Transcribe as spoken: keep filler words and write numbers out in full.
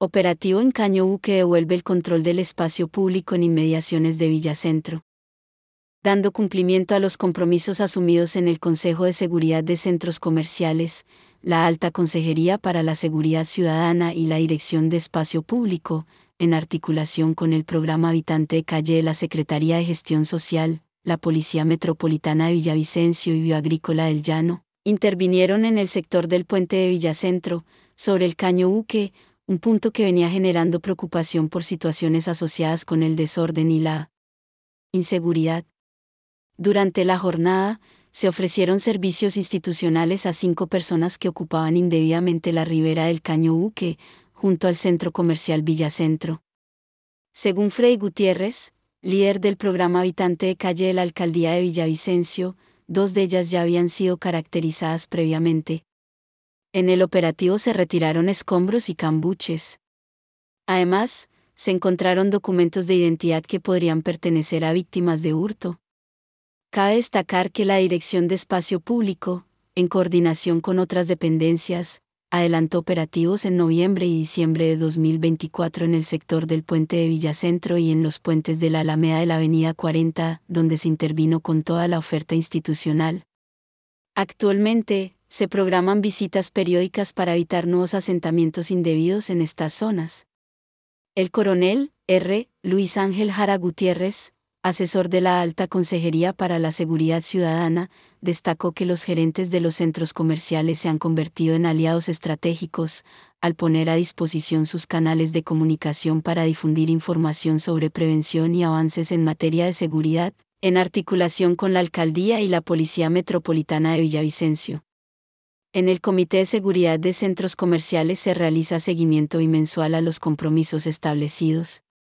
Operativo en Caño que devuelve el control del espacio público en inmediaciones de Villacentro. Dando cumplimiento a los compromisos asumidos en el Consejo de Seguridad de Centros Comerciales, la Alta Consejería para la Seguridad Ciudadana y la Dirección de Espacio Público, en articulación con el Programa Habitante de Calle de la Secretaría de Gestión Social, la Policía Metropolitana de Villavicencio y Bioagrícola del Llano, intervinieron en el sector del puente de Villacentro, sobre el Caño Uque, un punto que venía generando preocupación por situaciones asociadas con el desorden y la inseguridad. Durante la jornada, se ofrecieron servicios institucionales a cinco personas que ocupaban indebidamente la ribera del Caño Uque, junto al centro comercial Villacentro. Según Freddy Gutiérrez, líder del programa Habitante de Calle de la Alcaldía de Villavicencio, dos de ellas ya habían sido caracterizadas previamente. En el operativo se retiraron escombros y cambuches. Además, se encontraron documentos de identidad que podrían pertenecer a víctimas de hurto. Cabe destacar que la Dirección de Espacio Público, en coordinación con otras dependencias, adelantó operativos en noviembre y diciembre de dos mil veinticuatro en el sector del puente de Villacentro y en los puentes de la Alameda de la Avenida cuarenta, donde se intervino con toda la oferta institucional. Actualmente, se programan visitas periódicas para evitar nuevos asentamientos indebidos en estas zonas. El coronel R. Luis Ángel Jara Gutiérrez, asesor de la Alta Consejería para la Seguridad Ciudadana, destacó que los gerentes de los centros comerciales se han convertido en aliados estratégicos, al poner a disposición sus canales de comunicación para difundir información sobre prevención y avances en materia de seguridad, en articulación con la Alcaldía y la Policía Metropolitana de Villavicencio. En el Comité de Seguridad de Centros Comerciales se realiza seguimiento bimensual a los compromisos establecidos.